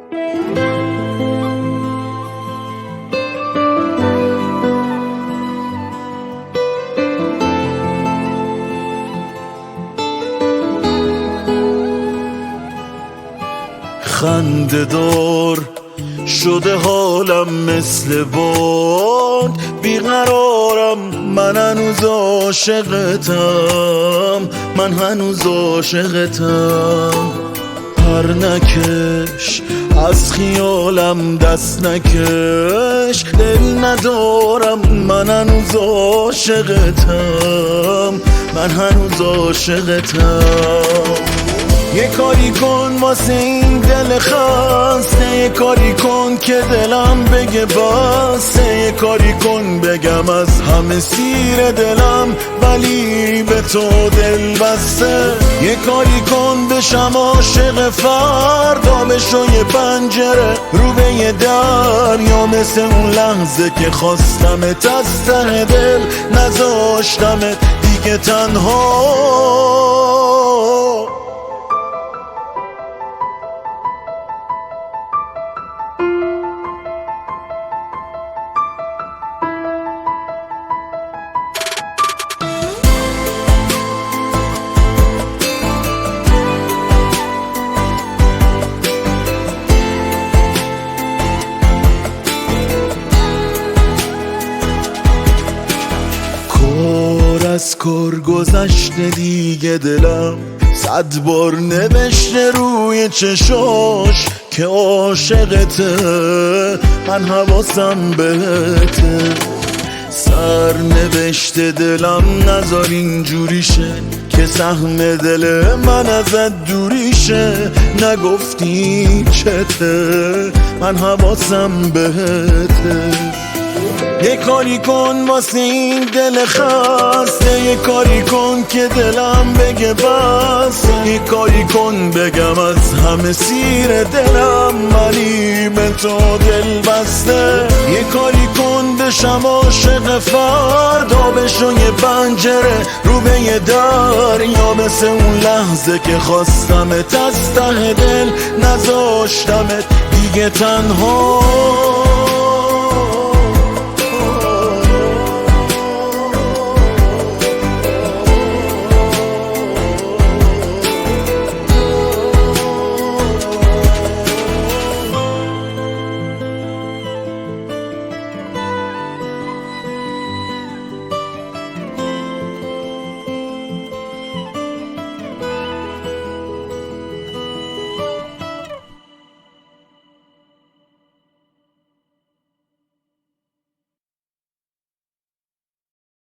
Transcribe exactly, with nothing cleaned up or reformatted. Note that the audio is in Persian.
خنده دار شده حالم مثل باد، بیقرارم من هنوز عاشقتم، من هنوز عاشقتم. پر نکش از خیالم دست نکش، دل ندارم من هنوز عاشقتم، من هنوز عاشقتم. یه کاری کن واسه این دل خسته، یه کاری کن که دلم بگه بسه، یه کاری کن بگم از همه سیر دلم ولی به تو دل بسته. یه کاری کن بشم عاشق فردا، بشو یه پنجره رو به یه در، یا مثل اون لحظه که خواستمت از ته دل نذاشتمت دیگه تنها. از کار گذشته دیگه دلم صد بار نوشته روی چشاش که عاشقته، من حواسم بهته. سر نوشته دلم نذار اینجوریشه که سهم دل من ازت دوریشه، نگفتی چته من حواسم بهته. یه کاری کن واسه این دل خسته، یه کاری کن که دلم بگه بس، یه کاری کن بگم از همه سیر دلم ولی به تو دل بسته. یه کاری کن بشم عاشق فردا، بشو یه پنجره رو به یه در، یا مثل اون لحظه که خواستمت از ته دل نذاشتمت دیگه تنها.